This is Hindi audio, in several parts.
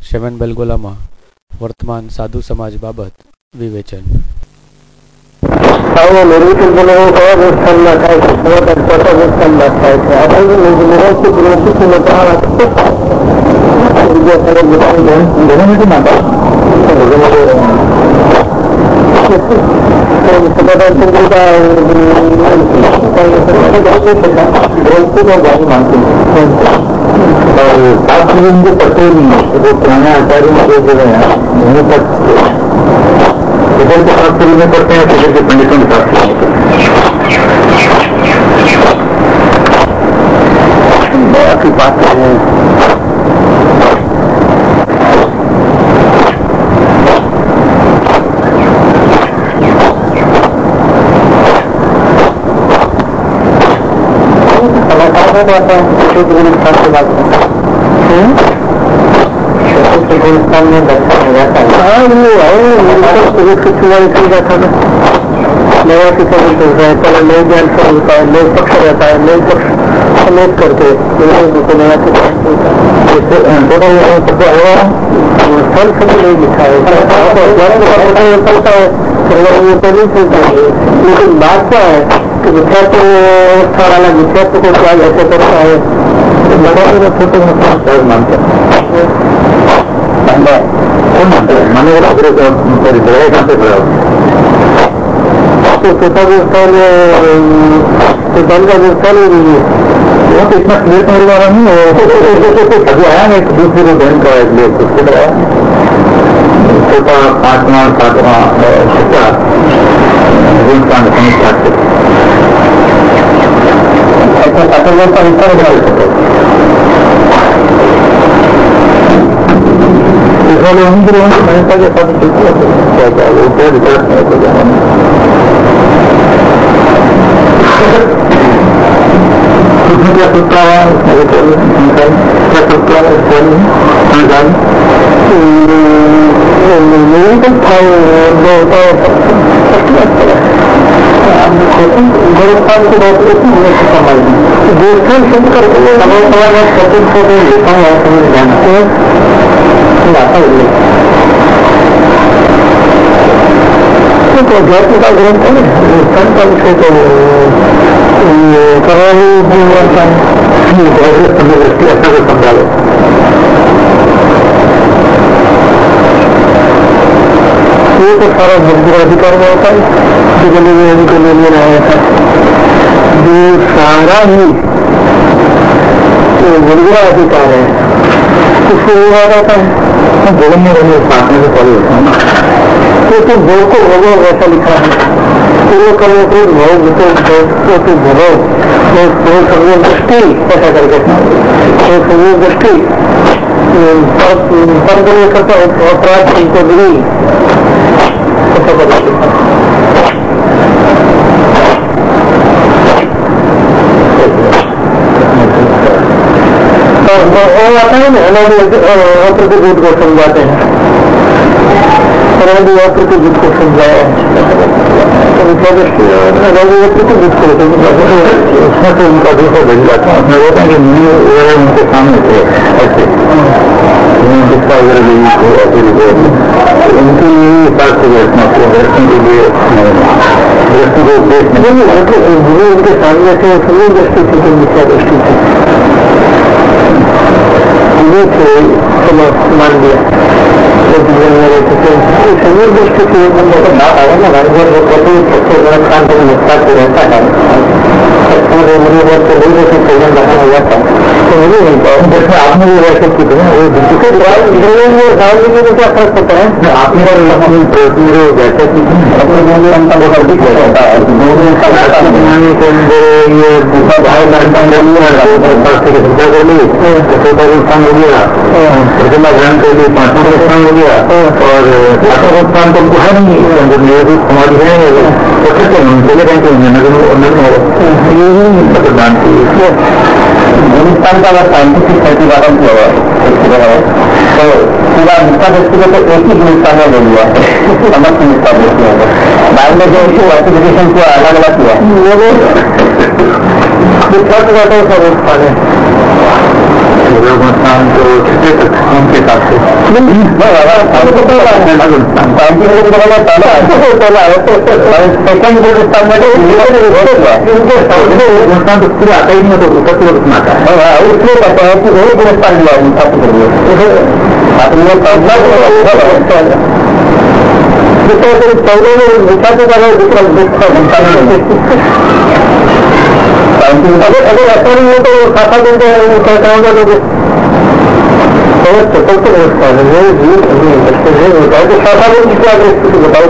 શેવન બેલગોલામાં વર્તમાન સાધુ સમાજ બાબત વિવેચન. નિર્વિકલ્પ બનાવવું કયા સ્થાનમાં થાય છે, કયા સ્થાનમાં થાય છે. આપણે पटेल वो पुराने आचार्य इधर के साथ में करते हैं, इधर के पंडितों के साथ बहुत ही बात है. गुलिस्तान में दर्शन हो जाता है. हाँ जाता है. नया की तरह चल रहा है. पहले नए ज्ञान से होता है, नए पक्ष रहता है, नए पक्ष समेत करके नया के स्थल से नहीं लिखा है. चलता है लेकिन बात क्या है कि विद्यार्थी स्थल वाला विद्यार्थी को क्या ऐसे करता है छोटे मोटे मानते हैं. माने पिता जो स्थल पिता का जो स्थल वो तो इतना क्लियर करने वाला नहीं है. अभी आया ना एक दूसरे बहन का छोटा 5वां 7वां शिक्षा गुरुस्थान की बात गुरुस्थान शुद्ध करके लिखा हुआ तो अध्यात्म का ग्रंथ है. गुरुस्थान का विषय तो दृष्टि अच्छा से समझा लो. ये तो सारा अधिकार में होता है जो ले रहा था. जो सारा ही वर्गुरा अधिकार है उसको वो आ जाता है भोगन में रहने साथ में पड़े होता है. तो भोग को भोगो वैसा लिखा है. पूर्व कर्म को भोग तो भोगो सर्व दृष्टि ऐसा करके सर्व दृष्टि पर करता अपराध उनको मिली ऐसा करके वो आता है ना अप्रतिभूत को समझाते हैं. अप्रतिभूत को समझाया उसमें तो उनका दूसरा बन जाता है. उसमें होता है कि मुनि वगैरह उनके सामने थे ऐसे दिखा वगैरह उनके लिए हिसाब से बैठना दर्शन के लिए दृष्टि को देखने उनके सामने थे. सभी दृष्टि थी मिथ्या दृष्टि थी. मान लिया शरीर दृष्टि से बात आया ना घर घर शांत निष्ठा से रहता है. मुझे बहुत लोगों से कल्याण रखा हुआ था तो मुझे नहीं पाया. जैसे आपने भी वैसे की थी वो क्या फर्क पड़ता है. आपने वैसे की बनाने के अंदर ये भाई स्थान हो गया, प्रतिमा ग्रहण के लिए 5वां स्थान हो गया और 7वां स्थान तो है नहीं. नियोजित समाधि है तो कैसे चले गए तो मतदान की हिंदुस्तान का अगर साइंटिफिक प्रतिपादन किया हुआ तो पूरा निष्ठा दृष्टि को तो एक ही हिंदुस्तान में ले लिया समस्त निष्ठा दृष्टि होगा. बाद में जो इसको क्लासिफिकेशन किया अलग अलग किया वो फर्क रहता है सब स्थान है. स्थान तो उनके हिसाब से पूरा आता ही नहीं तो उसमें आता है इसलिए कहते हैं कि वही गिरफ्तार लिया चौदह में लिखा तो अगर ऐसा नहीं है तो खाता देते हैं कहता होगा लोग चक्कर तो व्यवस्था है तो खाता लोग क्या बताओ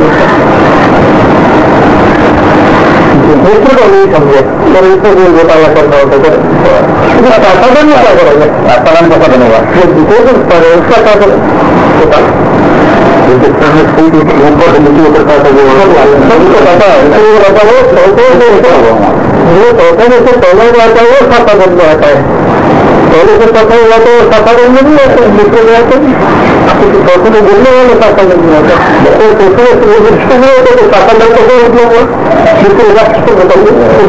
दूसरे को नहीं समझे और इसको कोई घोटाला करना होता है खाता बन क्या करेगा आसान कैसा बनेगा उसका क्या होता हिंदुस्तान में ऊपर नीचे उतरता था वो चौथे में से पहले आता है वो खाता बन आता है पहले से चौथा हुआ तो खाता बन नहीं आता दूसरे में आते चौथे में गिरने वाले खाता बन नहीं आता तो दूसरे में होते तो खाता बन तो मतलब हुआ दूसरे राष्ट्र को बताइए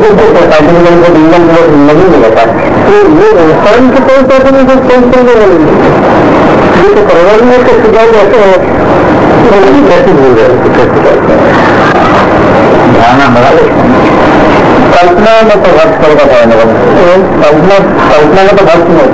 नहीं मिलता तो ये हिंदुस्तान के कोई पैसे में कुछ टेंशन नहीं मिलेगी ये तो परिवार में तो सुझाव ऐसे है कैसे भूल रहे ध्यान हमारा कल्पना में तो भक्त कर बताया कल्पना में तो भक्त नहीं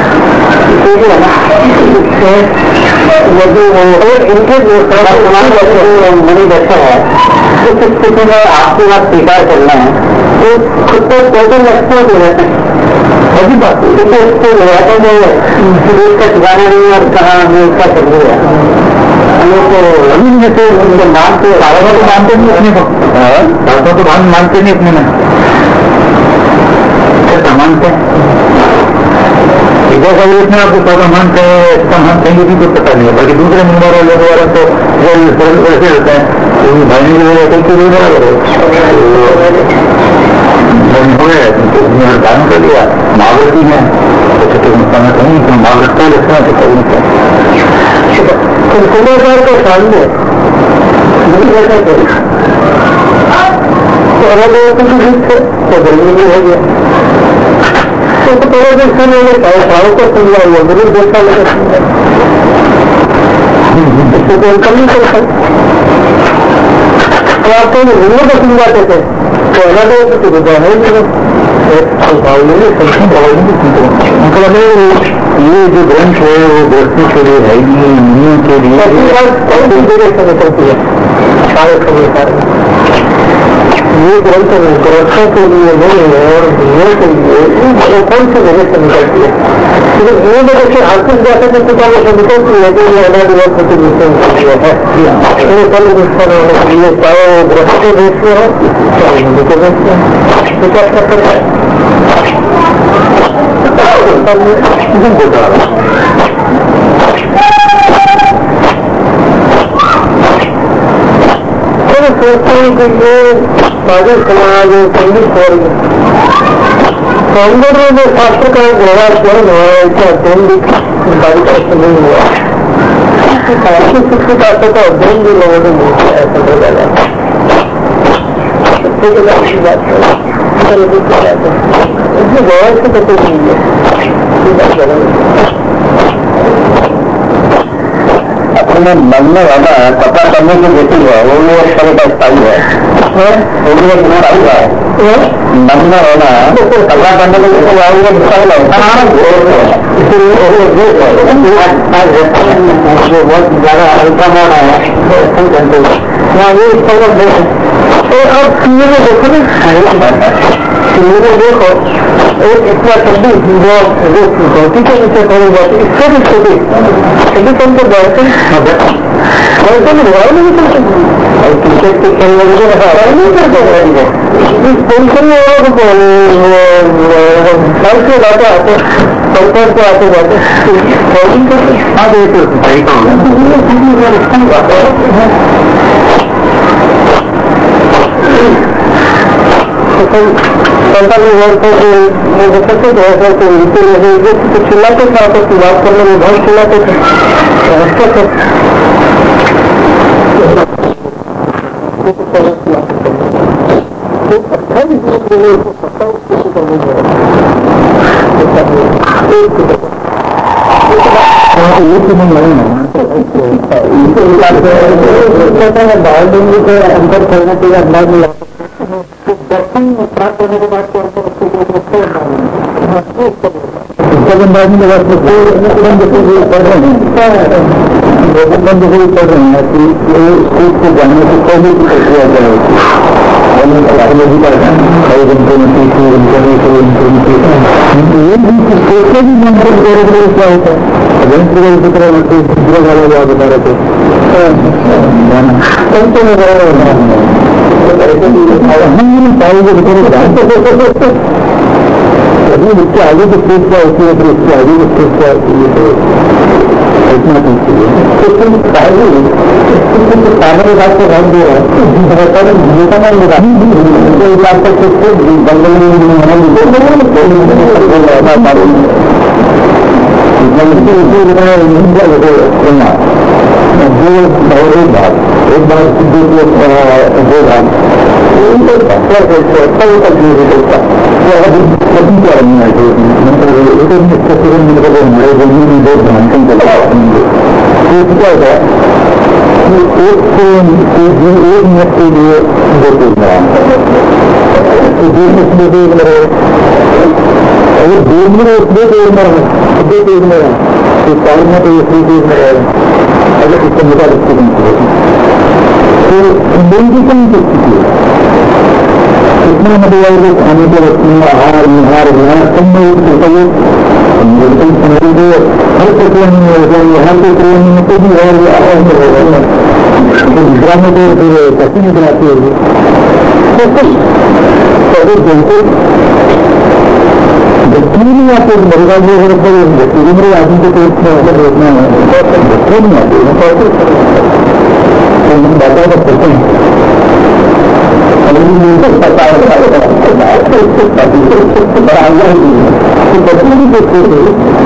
इनके मनी बैठा है उस स्थिति में आपकी बात स्वीकार करना है तो खुद को टोटल एक्सपोर्ट हो जाता है सभी बात इसको रहता है देश का ठिकाना नहीं और कहाँ हमें उसका चल रहा है अभी जैसे मानते सारा तो मानते नहीं अपने को सारा तो मानते नहीं अपने में कैसा मानते जैसा इसमें आपको सारा मानते हैं इसका मानते हैं भी कुछ पता नहीं है बाकी दूसरे नंबर वाले वाला तो वैसे रहता है भाई रहते कि बराबर है दान कर दिया मावृत्ति में तो नहीं मावृत को लिखना तो कभी कुमार के सामने तो अलग अलग तो जल्दी नहीं हो गया तो थोड़ा देर से मैंने सारों को समझा हुआ गुरु देखा लगा इसको कोई कम नहीं कर सकता तो आप तो गुरु को समझाते थे तो अलग अलग तो है मतलब ये जो ग्रंथ है वो व्यक्ति के लिए है मुनियों के लिए ये ग्रंथ ग्रंथों के लिए नहीं है और मुनियों के लिए कौन सी जगह से निकलती है ये जगह से आर्थिक जैसे से किताबों से निकलती है कि ये अलग अलग प्रतिनिधित्व है कल ये चाहे वो ग्रंथ के देश में हो चाहे हिंदू के देश में तो क्या कर सकते हैं सोचते हैं कि ये सागर समाज संगीत हो रही है कांग्रेस में जो शास्त्र का व्यवहार क्यों हुआ है इसका अध्ययन भी बारी तरह से नहीं हुआ शास्त्रीय शिक्षित शास्त्र का अध्ययन भी लोगों ने नहीं किया ऐसा हो जाएगा अच्छी बात है इसमें व्यवहार से तो कुछ नहीं है अपने मन में वाला पता करने की गति है वो भी एक तरह का स्थायी है वो भी एक स्थायी है मन में वाला पता करने की गति है बहुत ज्यादा हल्का मान है ये अब सीए में देखो ना सीए में देखो एक इतना शब्दी जो धोती के नीचे थोड़ी बहुत इससे भी छोटी सभी कम तो बैठते बैठते में रिवाई नहीं करते और क्रिकेट के खेलने में रिवाई नहीं करते टेंशन में साल से जाते आते सरकार से आते जाते बॉलिंग करते हाँ देखते सही कहूँगा सरकार चिल्लाते थे आपस की बात करने में बहुत चिल्लाते थे अच्छा भी बाहर देंगे तो अंदर करने के लिए अंदाज में दर्शन प्राप्त होने के बाद अंदाज में लगा पढ़ रहे हैं कि स्कूल को जाने से पहले की प्रक्रिया जाए साइकोलॉजी का कई घंटे में सीखी सोचने भी मन कर क्या होता है वाला बता रहे थे अभी उसके आगे की स्टेज क्या होती है फिर उसके आगे की स्टेज क्या होती है तो इतना चाहिए सामने के बात को रख दे रहा है एक बार दो भाग एक मिनट के लिए दो अगर 2 मिनट उसमें पेज में तो 4 मिनट दूसरी पेज में रहेगा अगर इसका मुद्दा रखते हैं तो मेडिटेशन की स्थिति है कितना मतलब लोग खाने के वस्तु आहार विहार विहार सब में उपयोग मेडिकल समझ को हर प्रक्रिया में होगा यहाँ के क्रिया में तो भी और आहार में होगा तो दूसरा में तो कैसे निकलाती होगी तो कुछ बिल्कुल बच्चों नहीं आते मरेगा जो बच्चों मेरे आदमी को पेट में अगर रोकना है बच्चों नहीं आते तो हम बातें कर सकते हैं बच्चों भी देखते थे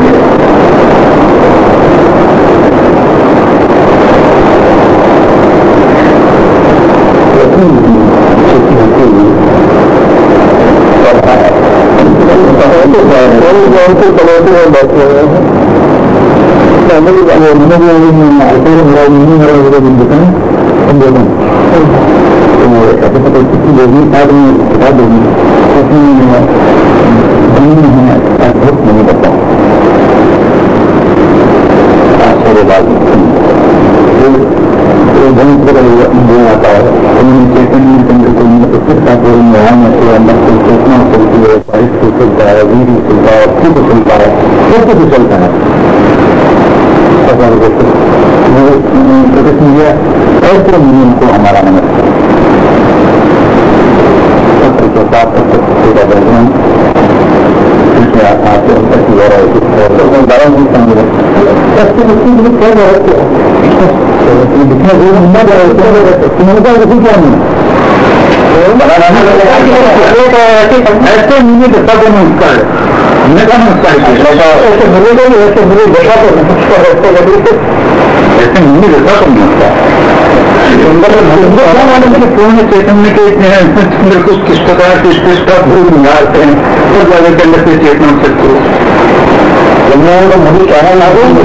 चलता है ऐसे नियम को हमारा नमस्कार सत्र के साथ ऐसे मुझे देखा को नमस्कार हमने कहा नमस्कार ऐसे मिलेगा नहीं ऐसे मुझे देखा तो नमस्कार ऐसे मुझे देखा तो नमस्कार पूर्ण चैतन्य के चंद्र को किस प्रकार से स्पष्टता पूर्व निहारते हैं और ज्यादा के अंदर से चेतना से मुझे कहना ना हो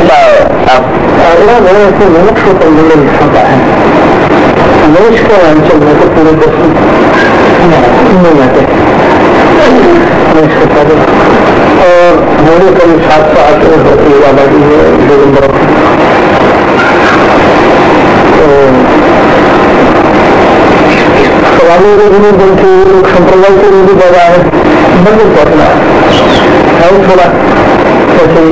मेरे ऐसे मनुष्य को संबंध लिखा है मनुष्य का अंचल में तो पूरे दर्शन नहीं आते और मेरे करीब 700-800 होती आबादी है दिगंबर सवालों के भी बनते लोग संप्रदाय के लिए भी ज्यादा है बंद करना है थोड़ा ऐसे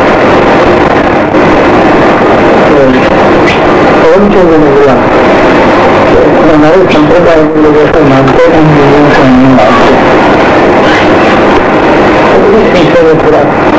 पवन चंद्र ने बोला हमारे संप्रदाय के लोग ऐसा मानते हैं लोगों को नहीं मानते थोड़ा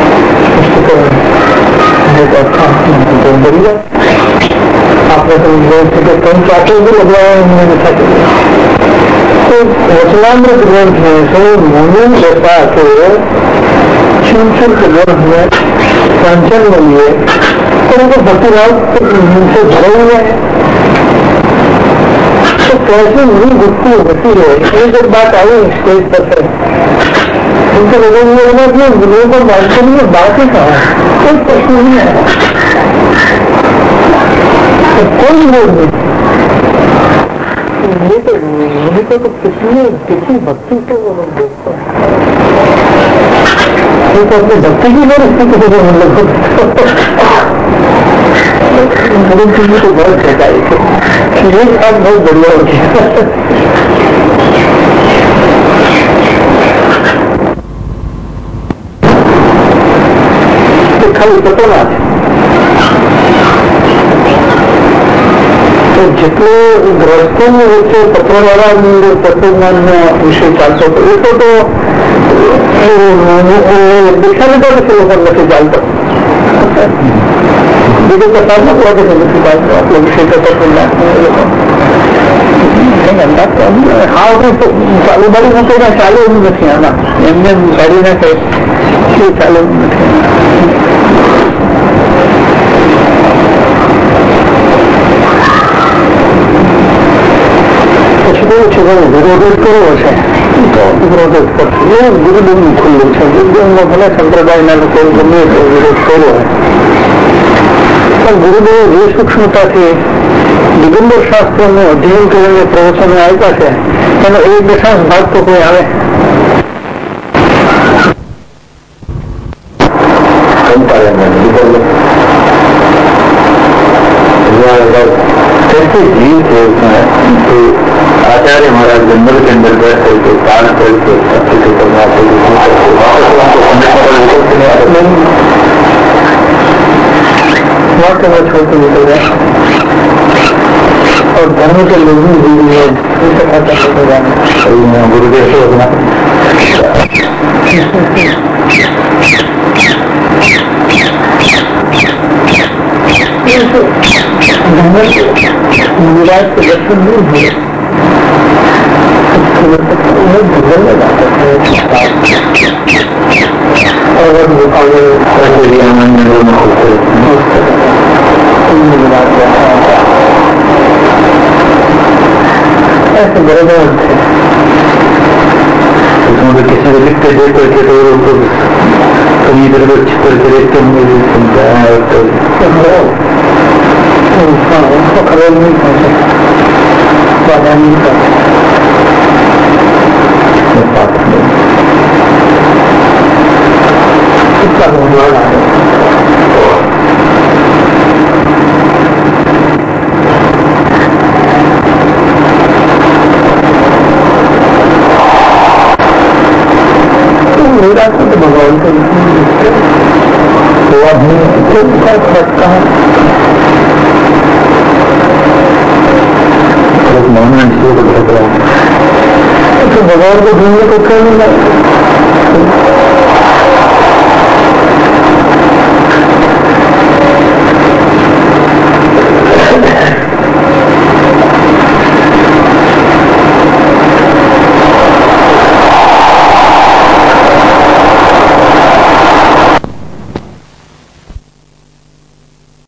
आपने तो कम चाहते भी लगवाया उन्होंने तो वचनामृत ग्रंथ में से मोहन जैसा के चुनचुन के ग्रंथ में कांचन में लिए तो उनको भक्तिभाव से भरे हुए हैं तो कैसे नहीं गुप्ती होती है ये जब बात आई स्टेज पर उनके लोगों ने बोला कि लोगों को वास्तव में बात ही कहा कोई प्रश्न नहीं है, तो कोई बोल नहीं। तो कितनी भक्ति से वो लोग देखते हैं, तो अपनी भक्ति की बार इसकी किसी को मतलब तो बहुत छटाई थी, ये सब बहुत बढ़िया हो गया। खाली पता ना तो जितने ग्रस्तों में होते पत्रवाला तत्वज्ञान विषय चालते तो ये तो दीक्षा में तो लोग नहीं चालता, विजय प्रसाद में थोड़ा नहीं चालता आप लोग विषय का तत्वज्ञान हाँ चालू बारी होते ना चालू नहीं आना एम गाड़ी ना कहे चालू नहीं विरोधित करो હશે તો વિરોધિત કરશે એ ગુરુદેવનું ખુલ્લું છે, ગુરુદેવનો ભલે સંપ્રદાયના લોકો ગમે તે વિરોધ કર્યો હોય પણ ગુરુદેવે જે સૂક્ષ્મતાથી દિગંબર શાસ્ત્રનું અધ્યયન કરીને પ્રવચનો આપ્યા છે એનો એક દશાંશ ભાગ તો કોઈ આવે कैसे जीव थे उसमें तो आचार्य महाराज जंगल के अंदर बैठे थे कान करके वाक्य में छोड़ते निकल गए और धर्म के लोग गुरुदेव से होना निराश के दर्शन नहीं हुए ऐसे बड़े थे किसी को लिखते देख करके तो कहीं इधर उधर छिप करके देखते होंगे उसको खरोल नहीं पहुंचे बाधा नहीं करते इसका भगवान आ मेरा तो भगवान का तो आदमी रखता है तो भगवान को ढूंढने को क्या मिला